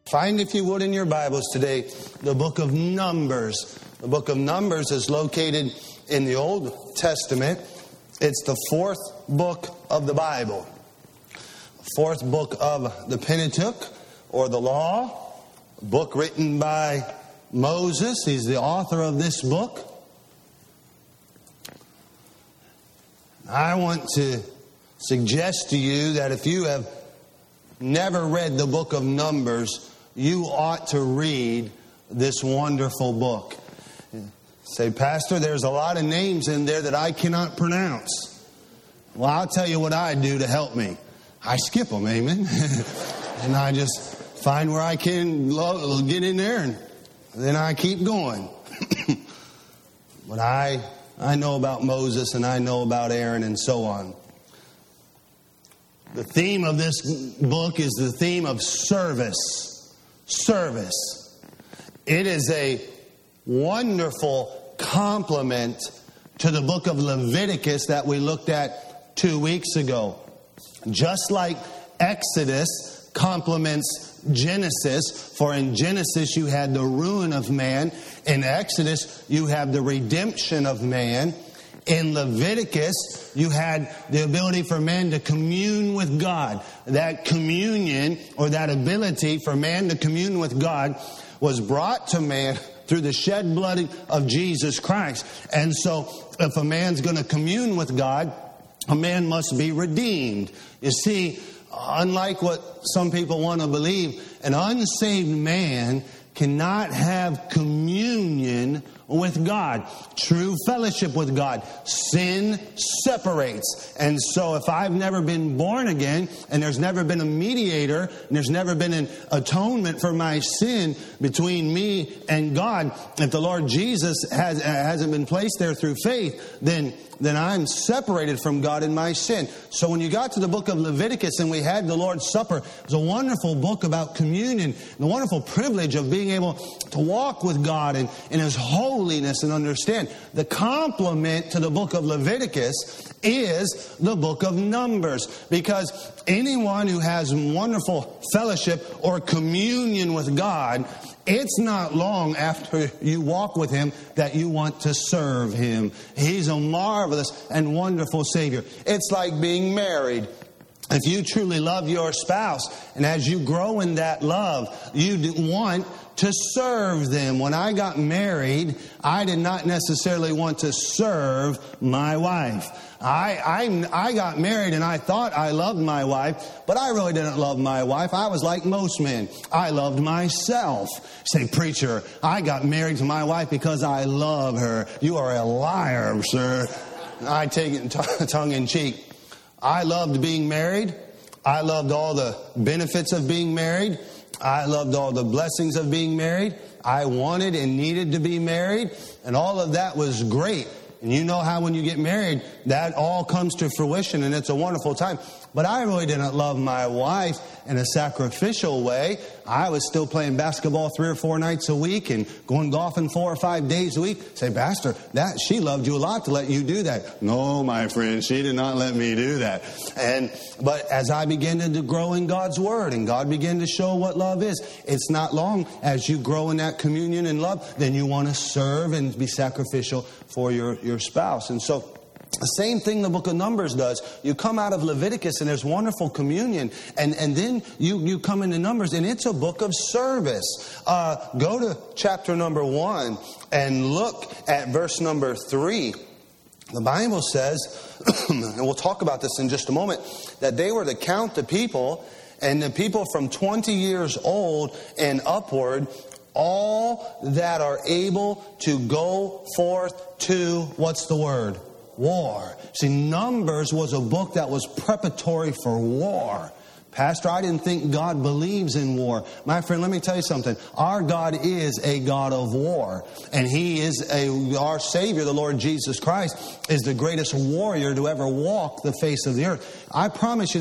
Find, if you would, in your Bibles today, the book of Numbers. The book of Numbers is located in the Old Testament. It's the fourth book of the Bible. Fourth book of the Pentateuch, or the Law. A book written by Moses. He's the author of this book. I want to suggest to you that if you have never read the book of Numbers, you ought to read this wonderful book. Say, Pastor, there's a lot of names in there that I cannot pronounce. Well, I'll tell you what I do to help me. I skip them, amen? And I just find where I can get in there, and then I keep going. But I know about Moses, and I know about Aaron, and so on. The theme of this book is the theme of service. Service. It is a wonderful complement to the book of Leviticus that we looked at 2 weeks ago. Just like Exodus complements Genesis, for in Genesis you had the ruin of man. In Exodus you have the redemption of man. In Leviticus, you had the ability for man to commune with God. That communion, or that ability for man to commune with God, was brought to man through the shed blood of Jesus Christ. And so, if a man's going to commune with God, a man must be redeemed. You see, unlike what some people want to believe, an unsaved man cannot have communion with God, true fellowship with God. Sin separates. And so if I've never been born again, and there's never been a mediator, and there's never been an atonement for my sin between me and God, if the Lord Jesus hasn't been placed there through faith, then I'm separated from God in my sin. So when you got to the book of Leviticus and we had the Lord's Supper, it was a wonderful book about communion, the wonderful privilege of being able to walk with God in His holiness and understand. The complement to the book of Leviticus is the book of Numbers, because anyone who has wonderful fellowship or communion with God, it's not long after you walk with Him that you want to serve Him. He's a marvelous and wonderful Savior. It's like being married. If you truly love your spouse, and as you grow in that love, you want to serve them. When I got married, I did not necessarily want to serve my wife. I got married and I thought I loved my wife, but I really didn't love my wife. I was like most men. I loved myself. Say, preacher, I got married to my wife because I love her. You are a liar, sir. I take it tongue in cheek. I loved being married. I loved all the benefits of being married. I loved all the blessings of being married. I wanted and needed to be married, and all of that was great. And you know how when you get married, that all comes to fruition, and it's a wonderful time. But I really didn't love my wife in a sacrificial way. I was still playing basketball 3 or 4 nights a week and going golfing 4 or 5 days a week. Say, Pastor, she loved you a lot to let you do that. No, my friend, she did not let me do that. But as I began to grow in God's Word, and God began to show what love is, it's not long as you grow in that communion and love, then you want to serve and be sacrificial for your spouse. And so, the same thing the book of Numbers does. You come out of Leviticus and there's wonderful communion. And then you come into Numbers and it's a book of service. Go to chapter number 1 and look at verse number 3. The Bible says, and we'll talk about this in just a moment, that they were to count the people, and the people from 20 years old and upward, all that are able to go forth to, what's the word? War. See, Numbers was a book that was preparatory for war. Pastor, I didn't think God believes in war. My friend, let me tell you something. Our God is a God of war. And He is our Savior, the Lord Jesus Christ, is the greatest warrior to ever walk the face of the earth. I promise you this.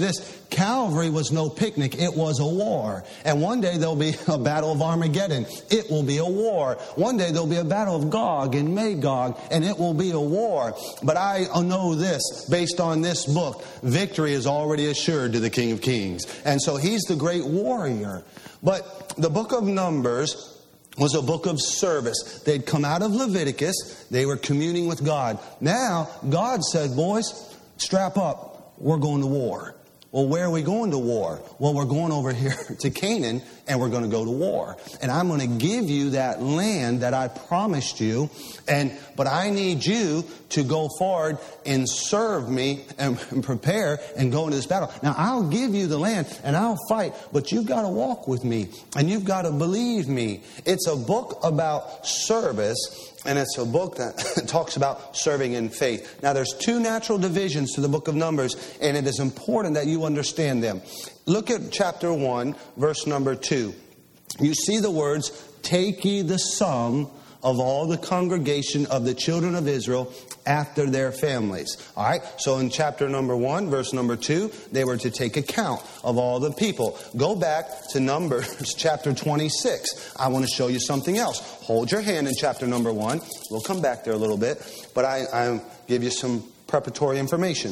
Calvary was no picnic. It was a war. And one day there'll be a battle of Armageddon. It will be a war. One day there'll be a battle of Gog and Magog, and it will be a war. But I know this, based on this book, victory is already assured to the King of Kings. And so he's the great warrior. But the book of Numbers was a book of service. They'd come out of Leviticus. They were communing with God. Now, God said, boys, strap up. We're going to war. Well, where are we going to war? Well, we're going over here to Canaan, and we're going to go to war. And I'm going to give you that land that I promised you. But I need you to go forward and serve me and prepare and go into this battle. Now, I'll give you the land and I'll fight, but you've got to walk with me and you've got to believe me. It's a book about service. And it's a book that talks about serving in faith. Now, there's two natural divisions to the book of Numbers, and it is important that you understand them. Look at chapter 1, verse number 2. You see the words, take ye the sum of all the congregation of the children of Israel after their families. All right, so in chapter number 1, verse number 2, they were to take account of all the people. Go back to Numbers chapter 26. I want to show you something else. Hold your hand in chapter number 1. We'll come back there a little bit, but I'll give you some preparatory information.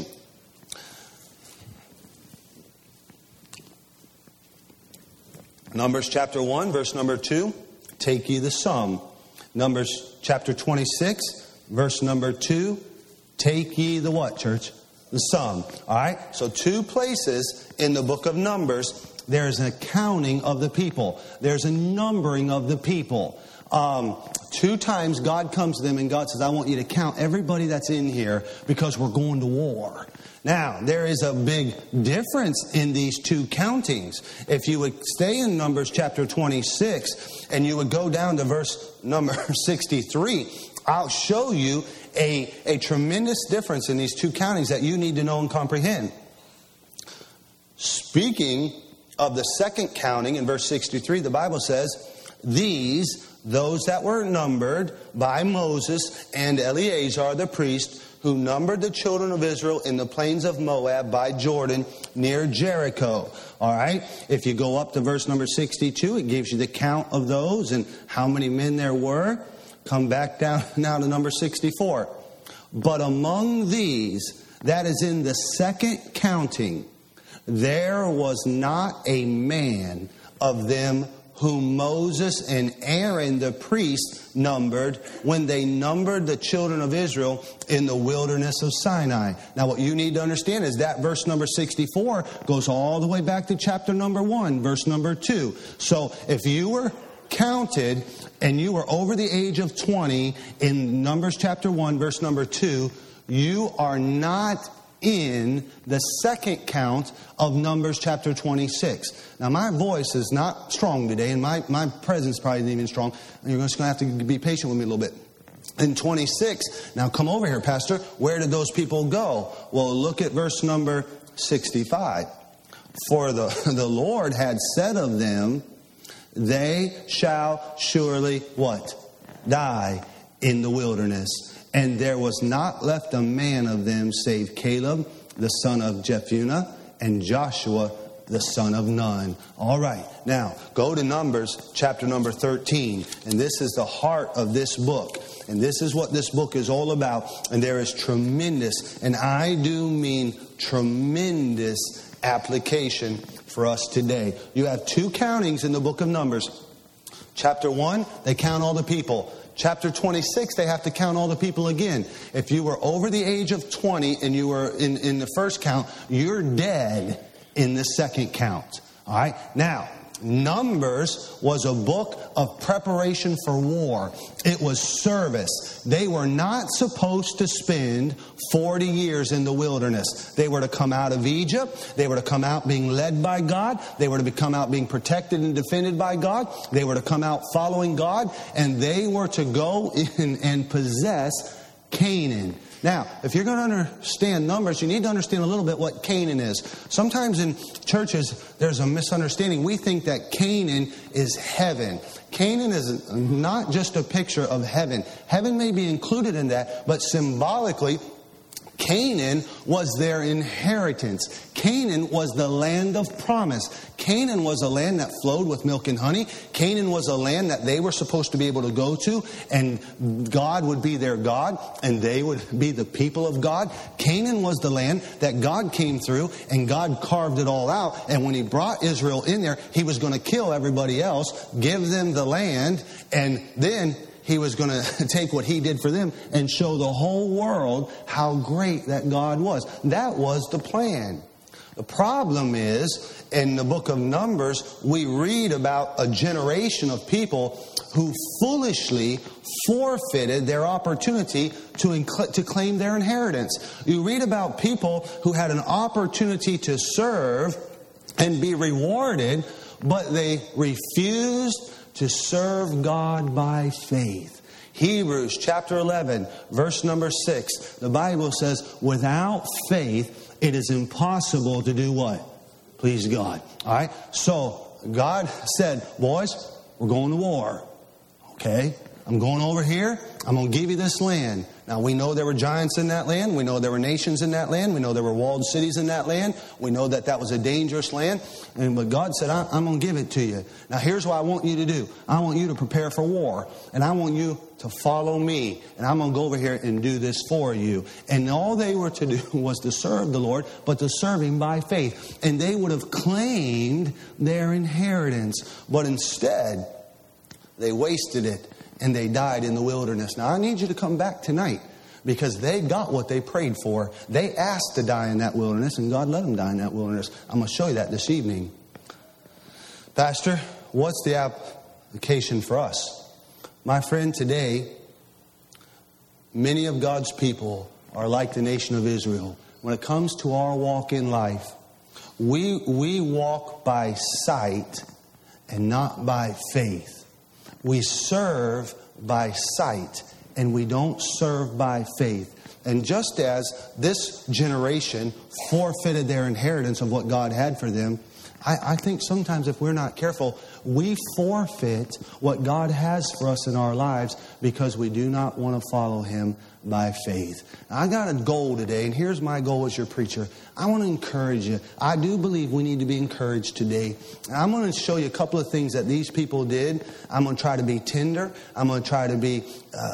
Numbers chapter 1, verse number 2, take ye the sum. Numbers chapter 26, verse number 2, take ye the what, church? The sum. All right? So two places in the book of Numbers, there's an accounting of the people. There's a numbering of the people. Two times God comes to them and God says, I want you to count everybody that's in here because we're going to war. Now, there is a big difference in these two countings. If you would stay in Numbers chapter 26 and you would go down to verse number 63, I'll show you a tremendous difference in these two countings that you need to know and comprehend. Speaking of the second counting in verse 63, the Bible says, those that were numbered by Moses and Eleazar the priest, who numbered the children of Israel in the plains of Moab by Jordan near Jericho. All right. If you go up to verse number 62, it gives you the count of those and how many men there were. Come back down now to number 64. But among these, that is in the second counting, there was not a man of them whom Moses and Aaron the priest numbered when they numbered the children of Israel in the wilderness of Sinai. Now what you need to understand is that verse number 64 goes all the way back to chapter number 1, verse number 2. So if you were counted and you were over the age of 20 in Numbers chapter 1, verse number 2, you are not in the second count of Numbers chapter 26. Now my voice is not strong today and my presence probably isn't even strong. You're just going to have to be patient with me a little bit. In 26, now come over here, Pastor. Where did those people go? Well, look at verse number 65. For the Lord had said of them, they shall surely what? Die in the wilderness. And there was not left a man of them save Caleb, the son of Jephunneh, and Joshua, the son of Nun. All right. Now, go to Numbers chapter number 13. And this is the heart of this book. And this is what this book is all about. And there is tremendous, and I do mean tremendous application for us today. You have two countings in the book of Numbers. Chapter 1, they count all the people. Chapter 26, they have to count all the people again. If you were over the age of 20 and you were in the first count, you're dead in the second count. All right? Now, Numbers was a book of preparation for war. It was service. They were not supposed to spend 40 years in the wilderness. They were to come out of Egypt. They were to come out being led by God. They were to come out being protected and defended by God. They were to come out following God. And they were to go in and possess Canaan. Now, if you're going to understand Numbers, you need to understand a little bit what Canaan is. Sometimes in churches, there's a misunderstanding. We think that Canaan is heaven. Canaan is not just a picture of heaven. Heaven may be included in that, but symbolically, Canaan was their inheritance. Canaan was the land of promise. Canaan was a land that flowed with milk and honey. Canaan was a land that they were supposed to be able to go to, and God would be their God, and they would be the people of God. Canaan was the land that God came through, and God carved it all out. And when He brought Israel in there, He was going to kill everybody else, give them the land, and then He was going to take what He did for them and show the whole world how great that God was. That was the plan. The problem is, in the book of Numbers, we read about a generation of people who foolishly forfeited their opportunity to claim their inheritance. You read about people who had an opportunity to serve and be rewarded, but they refused to serve God by faith. Hebrews chapter 11, verse number 6. The Bible says, without faith, it is impossible to do what? Please God. All right? So, God said, boys, we're going to war. Okay? I'm going over here. I'm going to give you this land. Now, we know there were giants in that land. We know there were nations in that land. We know there were walled cities in that land. We know that that was a dangerous land. But God said, I'm going to give it to you. Now, here's what I want you to do. I want you to prepare for war. And I want you to follow me. And I'm going to go over here and do this for you. And all they were to do was to serve the Lord, but to serve Him by faith. And they would have claimed their inheritance. But instead, they wasted it. And they died in the wilderness. Now, I need you to come back tonight, because they got what they prayed for. They asked to die in that wilderness, and God let them die in that wilderness. I'm going to show you that this evening. Pastor, what's the application for us? My friend, today, many of God's people are like the nation of Israel. When it comes to our walk in life, we walk by sight and not by faith. We serve by sight, and we don't serve by faith. And just as this generation forfeited their inheritance of what God had for them, I think sometimes if we're not careful, we forfeit what God has for us in our lives because we do not want to follow Him by faith. Now, I got a goal today, and here's my goal as your preacher. I want to encourage you. I do believe we need to be encouraged today. And I'm going to show you a couple of things that these people did. I'm going to try to be tender. I'm going to try to be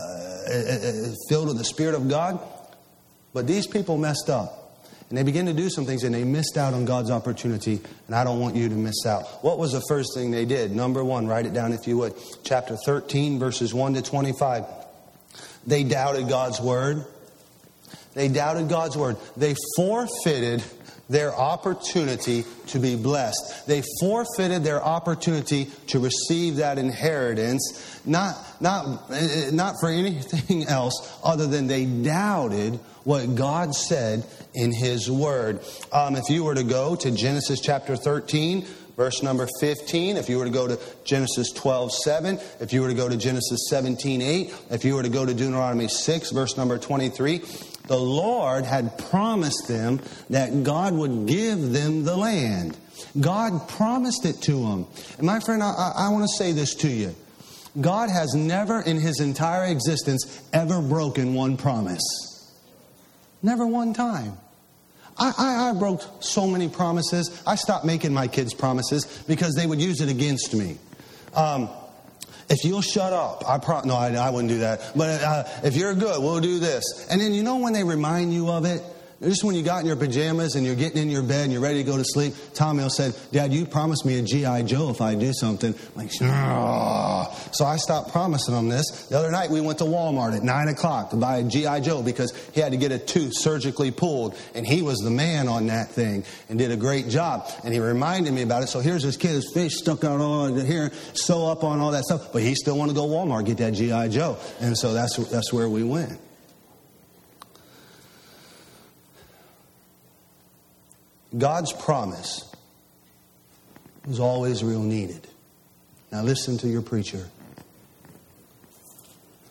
filled with the Spirit of God. But these people messed up. And they began to do some things, and they missed out on God's opportunity. And I don't want you to miss out. What was the first thing they did? Number one, write it down if you would. Chapter 13, verses 1 to 25. They doubted God's word. They doubted God's word. They forfeited their opportunity to be blessed. They forfeited their opportunity to receive that inheritance, not for anything else other than they doubted what God said in His Word. If you were to go to Genesis chapter 13, verse number 15, if you were to go to Genesis 12:7, if you were to go to Genesis 17:8, if you were to go to Deuteronomy 6, verse number 23, the Lord had promised them that God would give them the land. God promised it to them. And my friend, I want to say this to you. God has never in His entire existence ever broken one promise. Never one time. I broke so many promises. I stopped making my kids promises because they would use it against me. If you'll shut up, I wouldn't do that. But if you're good, we'll do this. And then you know when they remind you of it? Just when you got in your pajamas and you're getting in your bed and you're ready to go to sleep, Tommy said, Dad, you promised me a G.I. Joe if I do something. I'm like, oh. So I stopped promising them this. The other night we went to Walmart at 9 o'clock to buy a G.I. Joe because he had to get a tooth surgically pulled. And he was the man on that thing and did a great job. And he reminded me about it. So here's this kid, his face stuck out all here, sew up on all that stuff. But he still wanted to go to Walmart, get that G.I. Joe. And so that's where we went. God's promise was all Israel needed. Now listen to your preacher.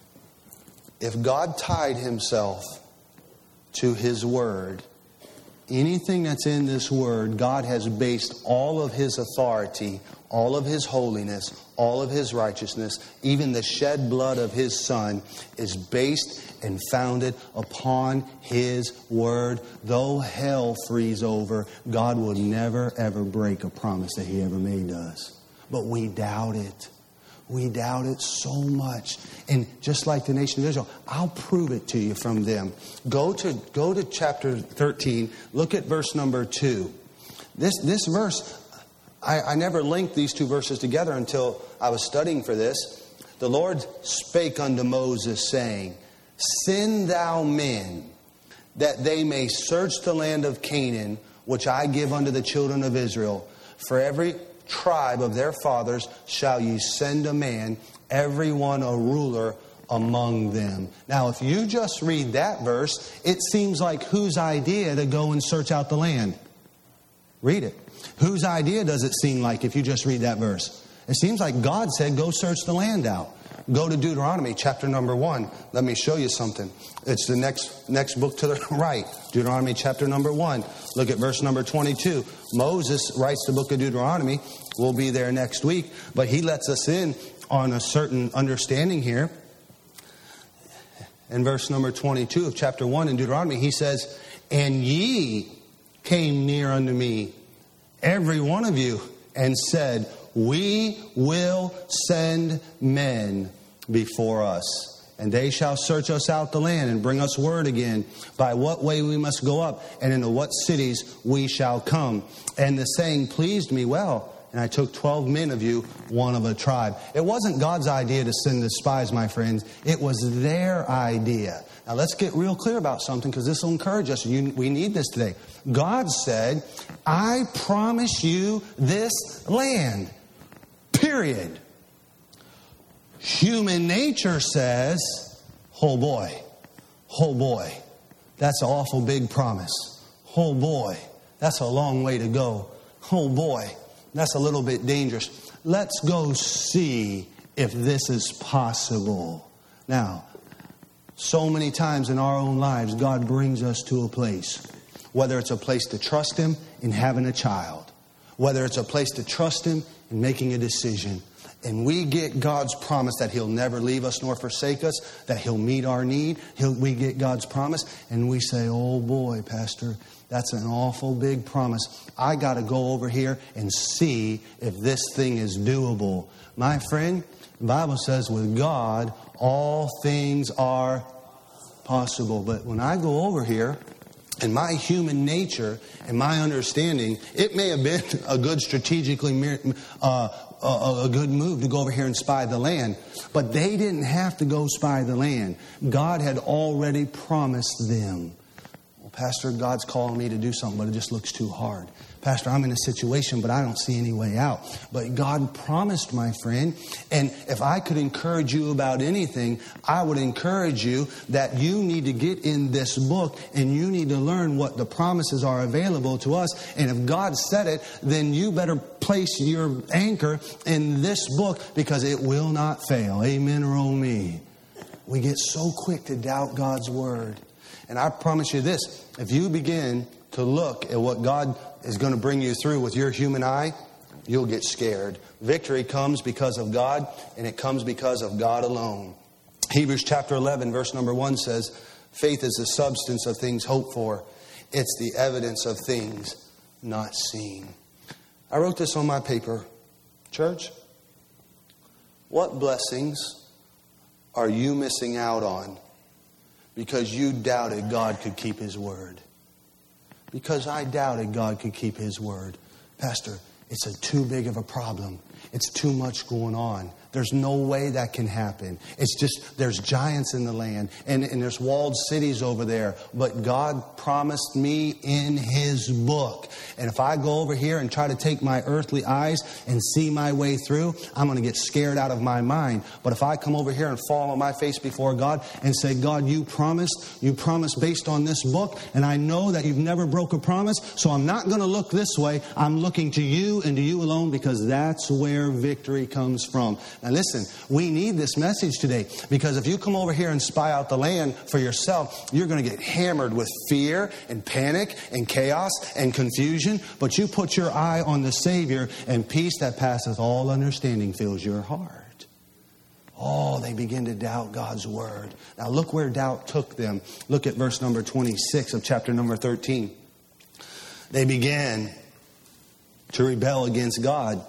If God tied Himself to His word, anything that's in this word, God has based all of His authority, all of His holiness, all of His righteousness, even the shed blood of His Son is based and founded upon His word. Though hell freeze over, God will never ever break a promise that He ever made to us. But we doubt it. We doubt it so much. And just like the nation of Israel, I'll prove it to you from them. Go to chapter 13. Look at verse number 2. This verse, I never linked these two verses together until I was studying for this. The Lord spake unto Moses, saying, Send thou men, that they may search the land of Canaan, which I give unto the children of Israel. For every tribe of their fathers shall ye send a man, every one a ruler among them. Now, if you just read that verse, it seems like whose idea to go and search out the land? Read it. Whose idea does it seem like if you just read that verse? It seems like God said, go search the land out. Go to Deuteronomy chapter number 1. Let me show you something. It's the next book to the right. Deuteronomy chapter number 1. Look at verse number 22. Moses writes the book of Deuteronomy. We'll be there next week. But he lets us in on a certain understanding here. In verse number 22 of chapter 1 in Deuteronomy, he says, And ye came near unto me, every one of you, and said, We will send men before us, and they shall search us out the land and bring us word again by what way we must go up and into what cities we shall come. And the saying pleased me well, and I took 12 men of you, one of a tribe. It wasn't God's idea to send the spies, my friends. It was their idea. Now let's get real clear about something, because this will encourage us. We need this today. God said, I promise you this land. Period. Human nature says, oh boy, that's an awful big promise. Oh boy, that's a long way to go. Oh boy, that's a little bit dangerous. Let's go see if this is possible. Now, so many times in our own lives, God brings us to a place, whether it's a place to trust Him in having a child, whether it's a place to trust Him in making a decision. And we get God's promise that He'll never leave us nor forsake us, that He'll meet our need. We get God's promise, and we say, oh boy, Pastor, that's an awful big promise. I got to go over here and see if this thing is doable. My friend, the Bible says with God, all things are possible. But when I go over here, and my human nature and my understanding, it may have been a good strategically a good move to go over here and spy the land. But they didn't have to go spy the land. God had already promised them. Well, Pastor, God's calling me to do something, but it just looks too hard. Pastor, I'm in a situation, but I don't see any way out. But God promised, my friend. And if I could encourage you about anything, I would encourage you that you need to get in this book and you need to learn what the promises are available to us. And if God said it, then you better place your anchor in this book, because it will not fail. Amen or oh me. We get so quick to doubt God's word. And I promise you this, if you begin to look at what God is going to bring you through with your human eye, you'll get scared. Victory comes because of God, and it comes because of God alone. Hebrews chapter 11, verse number 1 says, faith is the substance of things hoped for. It's the evidence of things not seen. I wrote this on my paper. Church, what blessings are you missing out on because you doubted God could keep His word? Because I doubted God could keep His word. Pastor, it's too big of a problem. It's too much going on. There's no way that can happen. It's just, there's giants in the land. And there's walled cities over there. But God promised me in His book. And if I go over here and try to take my earthly eyes and see my way through, I'm going to get scared out of my mind. But if I come over here and fall on my face before God and say, God, you promised based on this book. And I know that you've never broke a promise. So I'm not going to look this way. I'm looking to you and to you alone, because that's where victory comes from. Now listen, we need this message today, because if you come over here and spy out the land for yourself, you're going to get hammered with fear and panic and chaos and confusion. But you put your eye on the Savior, and peace that passeth all understanding fills your heart. Oh, they begin to doubt God's word. Now look where doubt took them. Look at verse number 26 of chapter number 13. They began to rebel against God.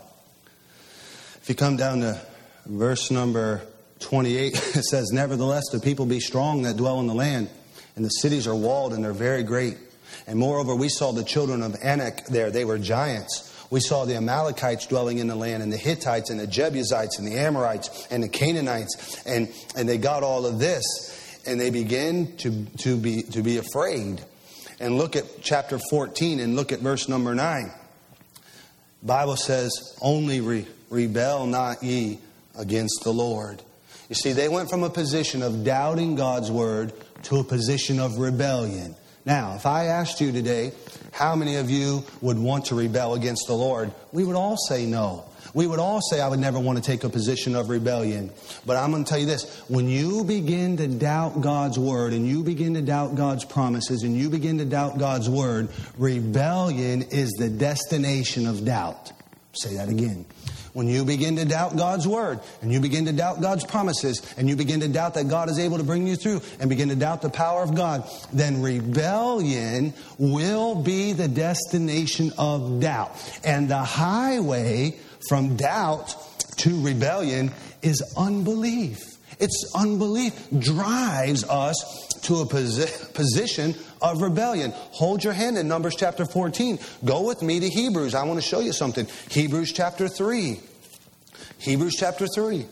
If you come down to verse number 28, it says, nevertheless, the people be strong that dwell in the land, and the cities are walled, and they're very great. And moreover, we saw the children of Anak there. They were giants. We saw the Amalekites dwelling in the land, and the Hittites, and the Jebusites, and the Amorites, and the Canaanites. And they got all of this, and they began to be afraid. And look at chapter 14, and look at verse number 9. Bible says, only rebel not ye against the Lord. You see, they went from a position of doubting God's word to a position of rebellion. Now, if I asked you today, how many of you would want to rebel against the Lord? We would all say no. We would all say, I would never want to take a position of rebellion. But I'm going to tell you this. When you begin to doubt God's word, and you begin to doubt God's promises, and you begin to doubt God's word, rebellion is the destination of doubt. Say that again. When you begin to doubt God's word, and you begin to doubt God's promises, and you begin to doubt that God is able to bring you through, and begin to doubt the power of God, then rebellion will be the destination of doubt. And the highway from doubt to rebellion is unbelief. It's unbelief drives us to a position of rebellion. Hold your hand in Numbers chapter 14. Go with me to Hebrews. I want to show you something. Hebrews chapter 3. Hebrews chapter 3.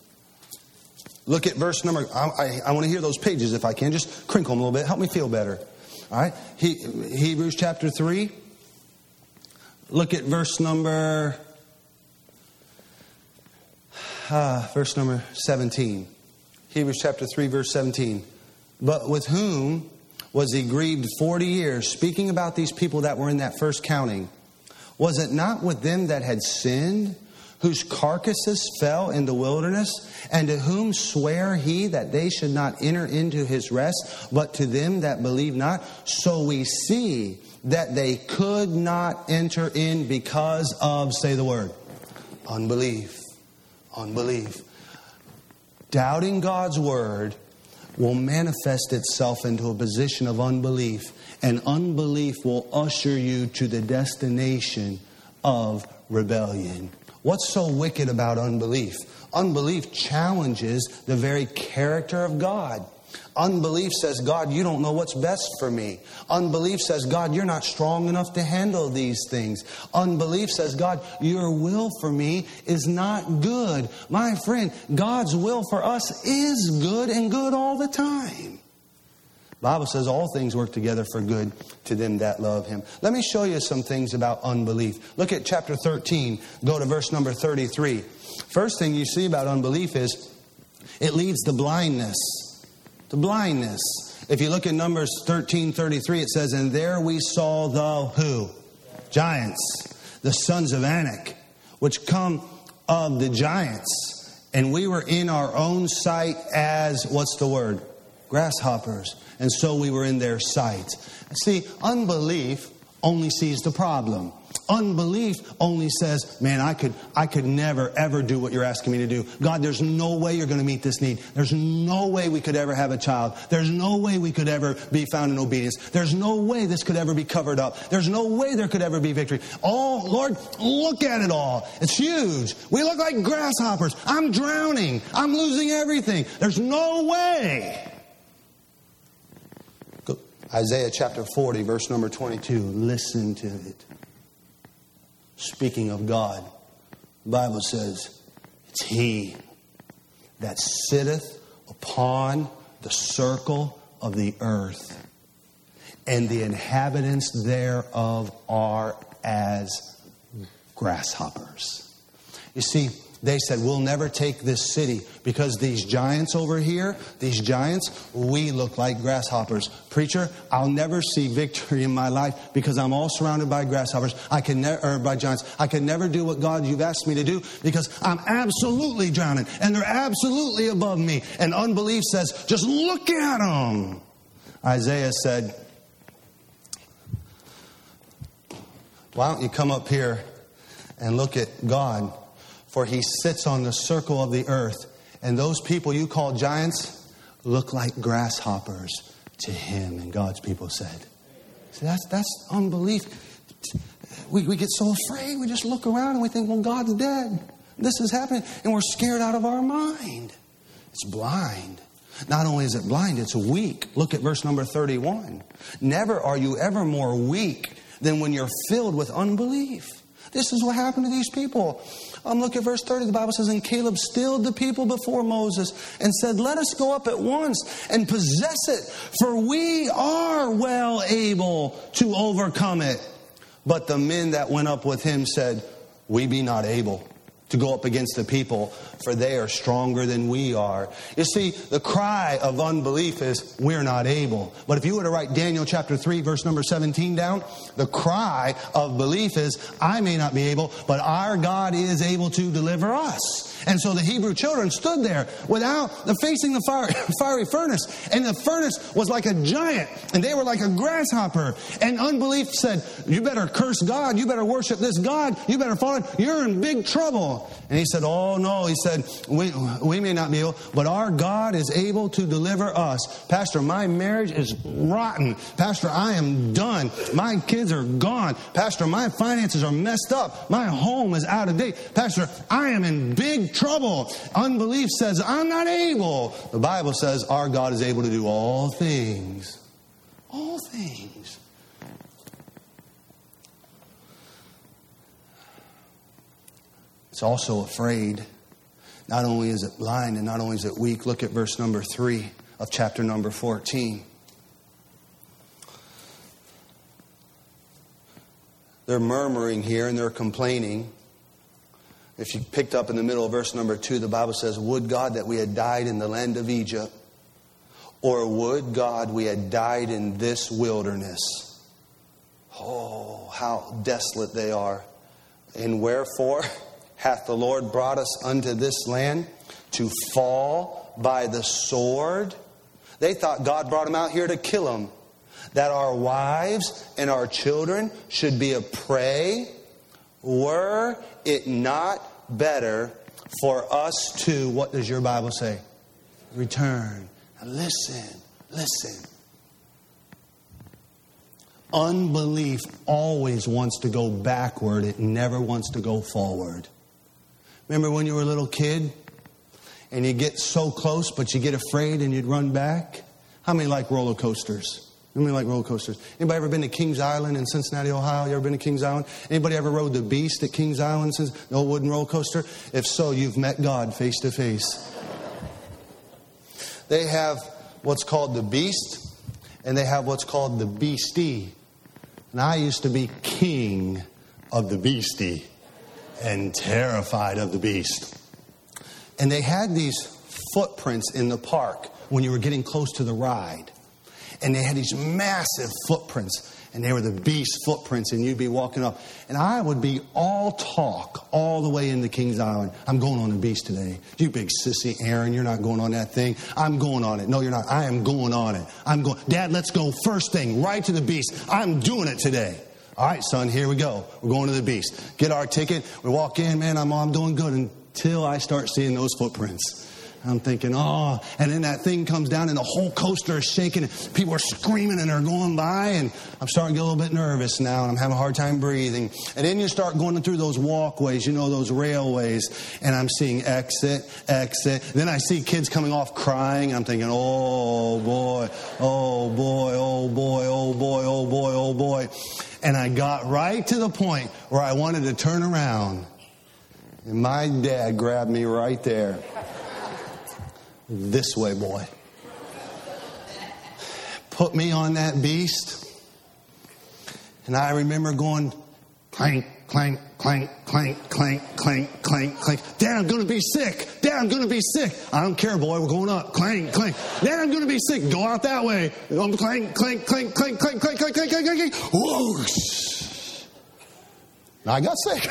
Look at verse number... I want to hear those pages if I can. Just crinkle them a little bit. Help me feel better. All right. Hebrews chapter 3. Look at verse number... verse number 17. Hebrews chapter 3, verse 17. But with whom was he grieved 40 years? Speaking about these people that were in that first counting. Was it not with them that had sinned, whose carcasses fell in the wilderness? And to whom sware he that they should not enter into his rest, but to them that believe not? So we see that they could not enter in because of, say the word, unbelief. Unbelief. Doubting God's word will manifest itself into a position of unbelief. And unbelief will usher you to the destination of rebellion. What's so wicked about unbelief? Unbelief challenges the very character of God. Unbelief says, God, you don't know what's best for me. Unbelief says, God, you're not strong enough to handle these things. Unbelief says, God, your will for me is not good. My friend, God's will for us is good, and good all the time. The Bible says all things work together for good to them that love Him. Let me show you some things about unbelief. Look at chapter 13. Go to verse number 33. First thing you see about unbelief is it leads to blindness. To blindness. If you look at Numbers 13:33, it says, and there we saw the who? Giants, the sons of Anak, which come of the giants. And we were in our own sight as, what's the word? Grasshoppers. And so we were in their sight. See, unbelief only sees the problem. Unbelief only says, man, I could never, ever do what you're asking me to do. God, there's no way you're going to meet this need. There's no way we could ever have a child. There's no way we could ever be found in obedience. There's no way this could ever be covered up. There's no way there could ever be victory. Oh, Lord, look at it all. It's huge. We look like grasshoppers. I'm drowning. I'm losing everything. There's no way. Isaiah chapter 40, verse number 22. Listen to it. Speaking of God, the Bible says, it's He that sitteth upon the circle of the earth, and the inhabitants thereof are as grasshoppers. You see, They said, we'll never take this city because these giants over here, these giants, we look like grasshoppers. Preacher, I'll never see victory in my life because I'm all surrounded by grasshoppers. By giants. I can never do what God you've asked me to do because I'm absolutely drowning and they're absolutely above me. And unbelief says, just look at them. Isaiah said, why don't you come up here and look at God? For he sits on the circle of the earth. And those people you call giants look like grasshoppers to him. And God's people said. See, that's unbelief. We get so afraid. We just look around and we think, well, God's dead. This is happening. And we're scared out of our mind. It's blind. Not only is it blind, it's weak. Look at verse number 31. Never are you ever more weak than when you're filled with unbelief. This is what happened to these people. Look at verse 30. The Bible says, and Caleb stilled the people before Moses and said, let us go up at once and possess it, for we are well able to overcome it. But the men that went up with him said, we be not able to go up against the people, for they are stronger than we are. You see, the cry of unbelief is, we're not able. But if you were to write Daniel chapter 3, verse number 17 down, the cry of belief is, I may not be able, but our God is able to deliver us. And so the Hebrew children stood there facing the fiery furnace. And the furnace was like a giant. And they were like a grasshopper. And unbelief said, you better curse God. You better worship this God. You better follow it. You're in big trouble. And he said, oh no. He said, we may not be able, but our God is able to deliver us. Pastor, my marriage is rotten. Pastor, I am done. My kids are gone. Pastor, my finances are messed up. My home is out of date. Pastor, I am in big trouble. Unbelief says, I'm not able. The Bible says our God is able to do all things. All things. It's also afraid. Not only is it blind and not only is it weak. Look at verse number 3 of chapter number 14. They're murmuring here and they're complaining. If you picked up in the middle of verse number 2, the Bible says, would God that we had died in the land of Egypt, or would God we had died in this wilderness. Oh, how desolate they are. And wherefore hath the Lord brought us unto this land to fall by the sword? They thought God brought them out here to kill them. That our wives and our children should be a prey. Were it not better for us to, what does your Bible say? Return. Now listen. Unbelief always wants to go backward. It never wants to go forward. Remember when you were a little kid and you get so close but you get afraid and you'd run back? How many like roller coasters? Anybody like roller coasters? Anybody ever been to Kings Island in Cincinnati, Ohio? You ever been to Kings Island? Anybody ever rode the Beast at Kings Island, the old wooden roller coaster? If so, you've met God face to face. They have what's called the Beast, and they have what's called the Beastie. And I used to be king of the Beastie and terrified of the Beast. And they had these footprints in the park when you were getting close to the ride. And they had these massive footprints. And they were the Beast footprints. And you'd be walking up. And I would be all talk all the way into Kings Island. I'm going on the Beast today. You big sissy Aaron, you're not going on that thing. I'm going on it. No, you're not. I am going on it. I'm going. Dad, let's go first thing, right to the Beast. I'm doing it today. All right, son, here we go. We're going to the Beast. Get our ticket. We walk in, man, I'm doing good until I start seeing those footprints. I'm thinking, and then that thing comes down and the whole coaster is shaking. People are screaming and they're going by. And I'm starting to get a little bit nervous now. And I'm having a hard time breathing. And then you start going through those walkways, those railways. And I'm seeing exit. Then I see kids coming off crying. I'm thinking, oh boy. And I got right to the point where I wanted to turn around. And my dad grabbed me right there. This way, boy. Put me on that Beast. And I remember going clank, Clank, clank, clank, clank, clank, clank, clank. Dad, I'm going to be sick. Dad, I'm going to be sick. I don't care, boy. We're going up. Clank, clank. Dad, I'm going to be sick. Go out that way. Clank, clank, clank, clank, clank, clank, clank, clank, clank, clank. Whoosh. I got sick.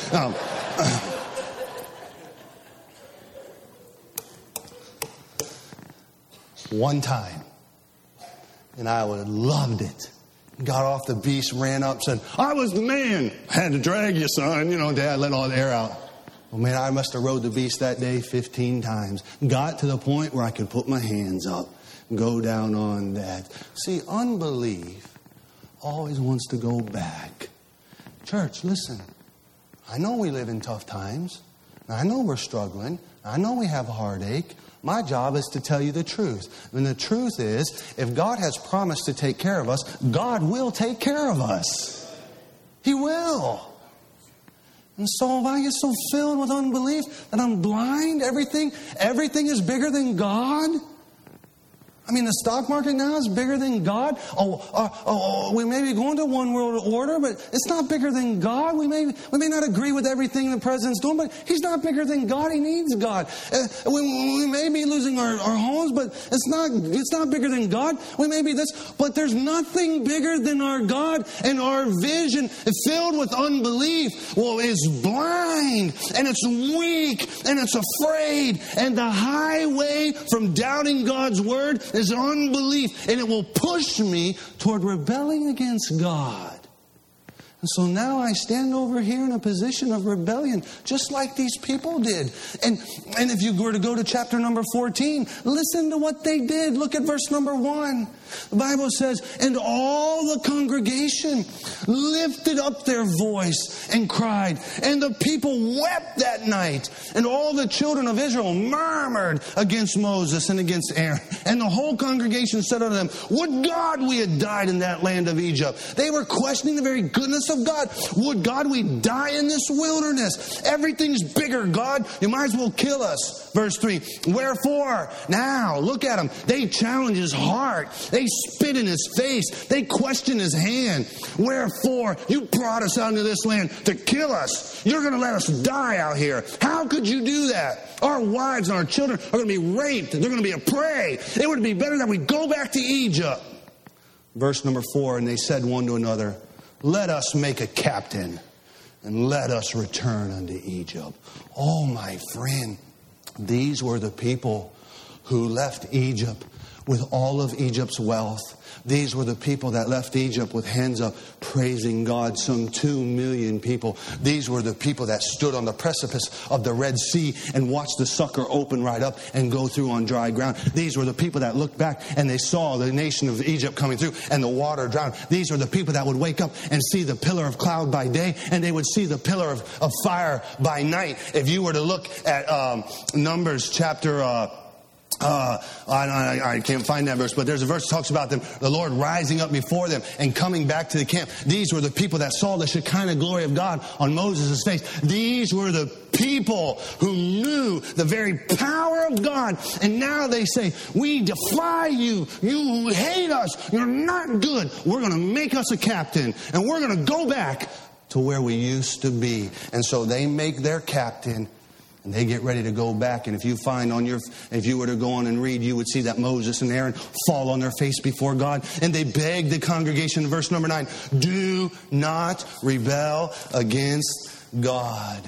One time, and I would have loved it. Got off the beast, ran up, said, I was the man. Had to drag you, son. You know, Dad, let all the air out. Well, man, I must have rode the beast that day 15 times. Got to the point where I could put my hands up and go down on that. See, unbelief always wants to go back. Church, listen. I know we live in tough times. I know we're struggling. I know we have heartache. My job is to tell you the truth. And the truth is, if God has promised to take care of us, God will take care of us. He will. And so if I get so filled with unbelief that I'm blind, everything is bigger than God. I mean, the stock market now is bigger than God. We may be going to one world order, but it's not bigger than God. We may not agree with everything the president's doing, but he's not bigger than God. He needs God. We may be losing our homes, but it's not bigger than God. We may be this, but there's nothing bigger than our God. And our vision, filled with unbelief, is blind, and it's weak, and it's afraid. And the highway from doubting God's word is unbelief, and it will push me toward rebelling against God. And so now I stand over here in a position of rebellion, just like these people did. And if you were to go to chapter number 14, listen to what they did. Look at verse number 1. The Bible says, and all the congregation lifted up their voice and cried, and the people wept that night, and all the children of Israel murmured against Moses and against Aaron. And the whole congregation said unto them, would God we had died in that land of Egypt. They were questioning the very goodness of God. Would God we die in this wilderness? Everything's bigger, God. You might as well kill us. Verse 3, wherefore? Now, look at them. They challenge his heart. They spit in his face. They question his hand. Wherefore? You brought us out into this land to kill us. You're going to let us die out here. How could you do that? Our wives and our children are going to be raped. They're going to be a prey. It would be better that we go back to Egypt. Verse number 4, and they said one to another, let us make a captain and let us return unto Egypt. Oh, my friend, these were the people who left Egypt with all of Egypt's wealth. These were the people that left Egypt with hands up, praising God, some 2 million people. These were the people that stood on the precipice of the Red Sea and watched the sucker open right up and go through on dry ground. These were the people that looked back and they saw the nation of Egypt coming through and the water drowned. These were the people that would wake up and see the pillar of cloud by day and they would see the pillar of fire by night. If you were to look at Numbers chapter... I can't find that verse, but there's a verse that talks about them, the Lord rising up before them and coming back to the camp. These were the people that saw the Shekinah glory of God on Moses' face. These were the people who knew the very power of God. And now they say, we defy you. You hate us. You're not good. We're going to make us a captain and we're going to go back to where we used to be. And so they make their captain. And they get ready to go back. And if you find if you were to go on and read, you would see that Moses and Aaron fall on their face before God. And they beg the congregation in verse number 9, do not rebel against God.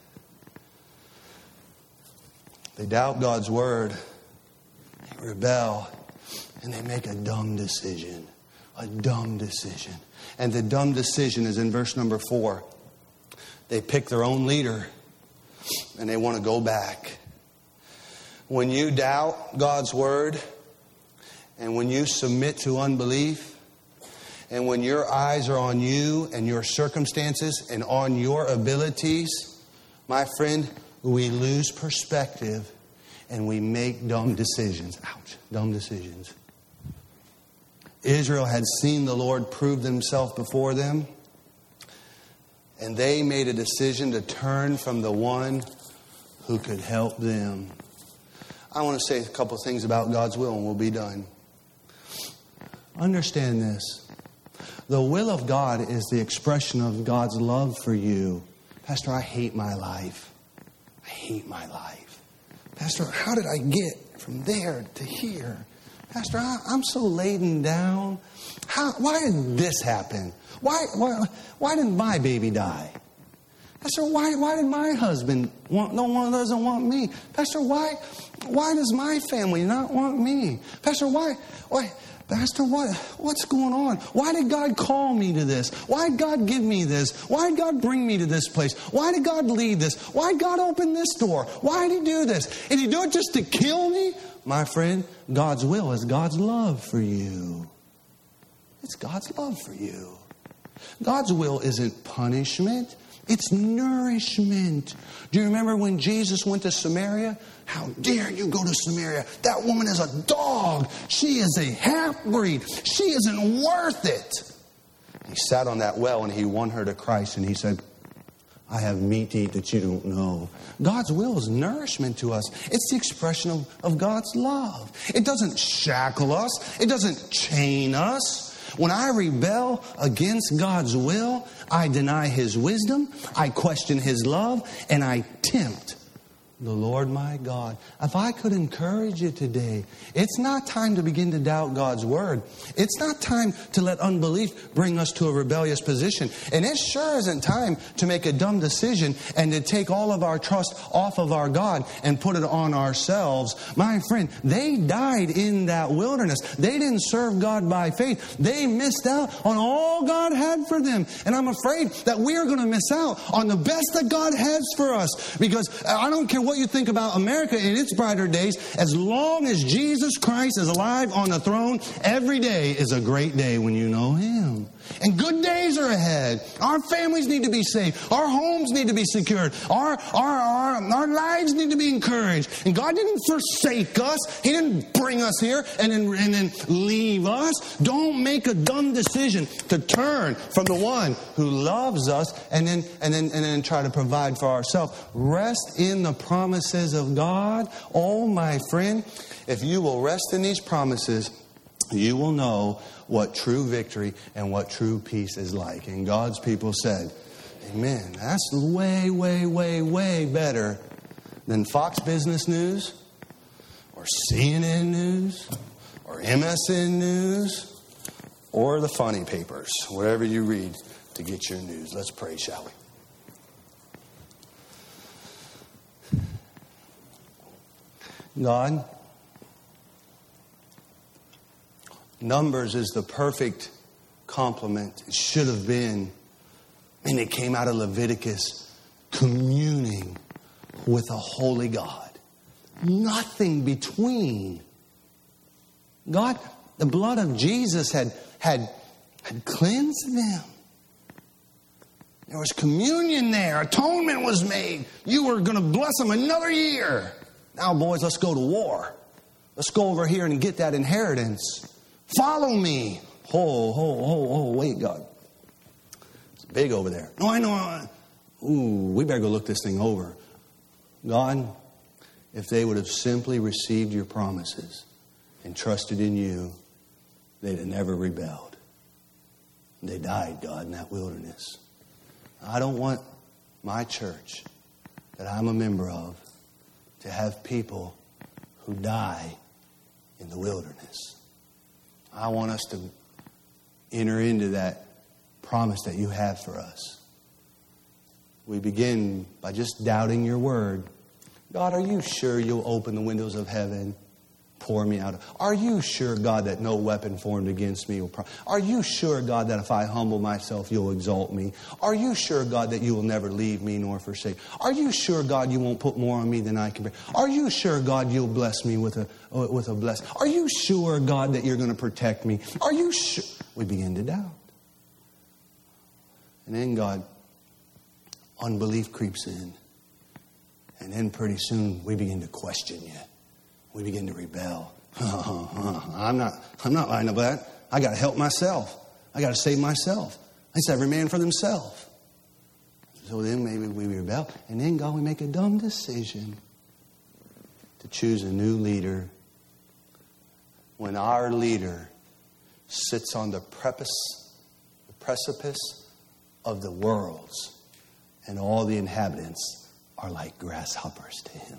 They doubt God's word. They rebel. And they make a dumb decision. A dumb decision. And the dumb decision is in verse number 4. They pick their own leader. And they want to go back. When you doubt God's word, and when you submit to unbelief, and when your eyes are on you and your circumstances and on your abilities, my friend, we lose perspective and we make dumb decisions. Ouch, dumb decisions. Israel had seen the Lord prove himself before them. And they made a decision to turn from the one who could help them. I want to say a couple things about God's will and we'll be done. Understand this. The will of God is the expression of God's love for you. Pastor, I hate my life. I hate my life. Pastor, how did I get from there to here? Pastor, I'm so laden down. Why did this happen? Why didn't my baby die? Pastor, why did my husband doesn't want me? Pastor, why does my family not want me? Pastor, why? Pastor, what's going on? Why did God call me to this? Why did God give me this? Why did God bring me to this place? Why did God lead this? Why did God open this door? Why did He do this? Did He do it just to kill me? My friend, God's will is God's love for you. It's God's love for you. God's will isn't punishment. It's nourishment. Do you remember when Jesus went to Samaria? How dare you go to Samaria? That woman is a dog. She is a half-breed. She isn't worth it. He sat on that well and He won her to Christ, and He said, I have meat to eat that you don't know. God's will is nourishment to us. It's the expression of God's love. It doesn't shackle us. It doesn't chain us. When I rebel against God's will, I deny His wisdom, I question His love, and I tempt the Lord my God. If I could encourage you today, it's not time to begin to doubt God's word. It's not time to let unbelief bring us to a rebellious position. And it sure isn't time to make a dumb decision and to take all of our trust off of our God and put it on ourselves. My friend, they died in that wilderness. They didn't serve God by faith. They missed out on all God had for them. And I'm afraid that we're going to miss out on the best that God has for us. Because I don't care what you think about America in its brighter days, as long as Jesus Christ is alive on the throne, every day is a great day when you know Him. And good days are ahead. Our families need to be saved. Our homes need to be secured. Our lives need to be encouraged. And God didn't forsake us. He didn't bring us here and then leave us. Don't make a dumb decision to turn from the one who loves us and then try to provide for ourselves. Rest in the promises of God. Oh, my friend, if you will rest in these promises, you will know what true victory and what true peace is like. And God's people said, amen. That's way, way, way, way better than Fox Business News or CNN News or MSN News or the funny papers, whatever you read to get your news. Let's pray, shall we? God, Numbers is the perfect complement. It should have been. And it came out of Leviticus, communing with a holy God. Nothing between. God, the blood of Jesus had cleansed them. There was communion there. Atonement was made. You were going to bless them another year. Now, boys, let's go to war. Let's go over here and get that inheritance. Follow me. Wait, God. It's big over there. No, I know. We better go look this thing over. God, if they would have simply received your promises and trusted in you, they'd have never rebelled. They died, God, in that wilderness. I don't want my church that I'm a member of to have people who die in the wilderness. I want us to enter into that promise that you have for us. We begin by just doubting your word. God, are you sure you'll open the windows of heaven, pour me out? Are you sure, God, that no weapon formed against me will prosper? Are you sure, God, that if I humble myself, you'll exalt me? Are you sure, God, that you will never leave me nor forsake? Are you sure, God, you won't put more on me than I can bear? Are you sure, God, you'll bless me with a blessing? Are you sure, God, that you're going to protect me? Are you sure? We begin to doubt. And then, God, unbelief creeps in. And then pretty soon we begin to question you. We begin to rebel. I'm not lying about that. I got to help myself. I got to save myself. It's every man for themselves. So then maybe we rebel. And then, God, we make a dumb decision to choose a new leader when our leader sits on the precipice precipice of the worlds, and all the inhabitants are like grasshoppers to him.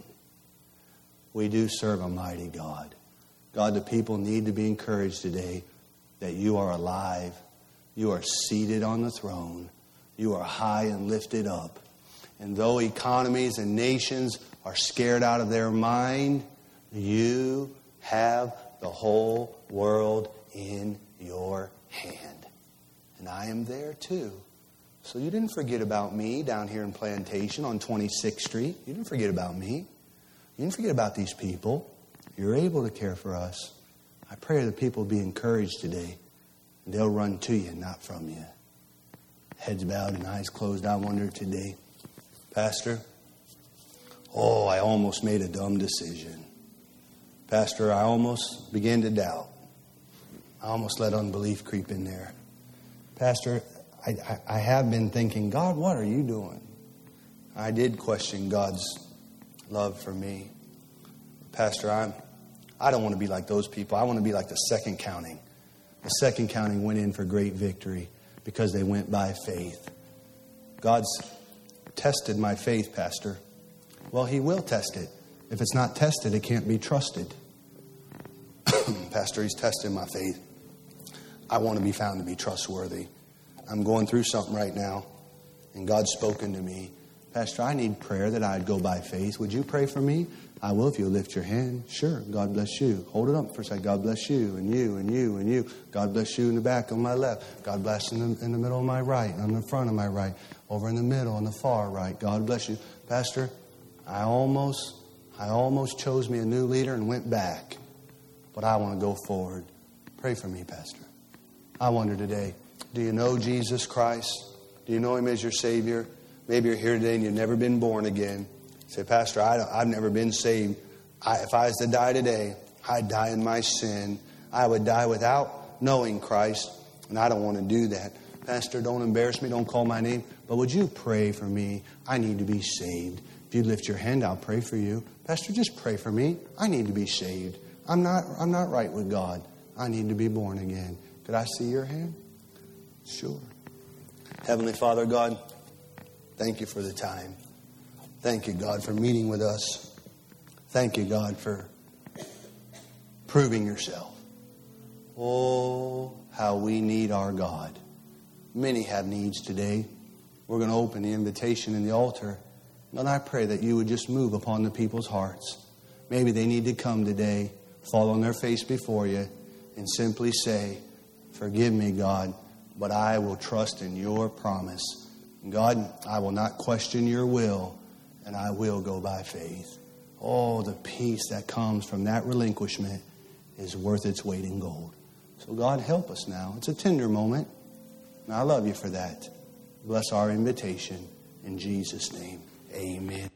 We do serve a mighty God. God, the people need to be encouraged today that you are alive. You are seated on the throne. You are high and lifted up. And though economies and nations are scared out of their mind, you have the whole world in your hand. And I am there too. So you didn't forget about me down here in Plantation on 26th Street. You didn't forget about me. You didn't forget about these people. You're able to care for us. I pray that people be encouraged today. And they'll run to you, not from you. Heads bowed and eyes closed. I wonder today, Pastor, I almost made a dumb decision. Pastor, I almost began to doubt. I almost let unbelief creep in there. Pastor, I have been thinking, God, what are you doing? I did question God's love for me. Pastor, I don't want to be like those people. I want to be like the second counting. The second counting went in for great victory because they went by faith. God's tested my faith, Pastor. Well, he will test it. If it's not tested, it can't be trusted. Pastor, he's testing my faith. I want to be found to be trustworthy. I'm going through something right now, and God's spoken to me. Pastor, I need prayer that I'd go by faith. Would you pray for me? I will if you lift your hand. Sure. God bless you. Hold it up for a second. God bless you, and you, and you, and you. God bless you in the back of my left. God bless in the middle of my right, on the front of my right, over in the middle, on the far right. God bless you. Pastor, I almost chose me a new leader and went back. But I want to go forward. Pray for me, Pastor. I wonder today, do you know Jesus Christ? Do you know him as your Savior? Maybe you're here today and you've never been born again. Say, Pastor, I've never been saved. If I was to die today, I'd die in my sin. I would die without knowing Christ, and I don't want to do that. Pastor, don't embarrass me. Don't call my name. But would you pray for me? I need to be saved. If you lift your hand, I'll pray for you. Pastor, just pray for me. I need to be saved. I'm not right with God. I need to be born again. Could I see your hand? Sure. Heavenly Father, God, thank you for the time. Thank you, God, for meeting with us. Thank you, God, for proving yourself. Oh, how we need our God. Many have needs today. We're going to open the invitation in the altar. And I pray that you would just move upon the people's hearts. Maybe they need to come today, fall on their face before you, and simply say, forgive me, God, but I will trust in your promise. God, I will not question your will, and I will go by faith. Oh, the peace that comes from that relinquishment is worth its weight in gold. So God, help us now. It's a tender moment, and I love you for that. Bless our invitation. In Jesus' name, amen.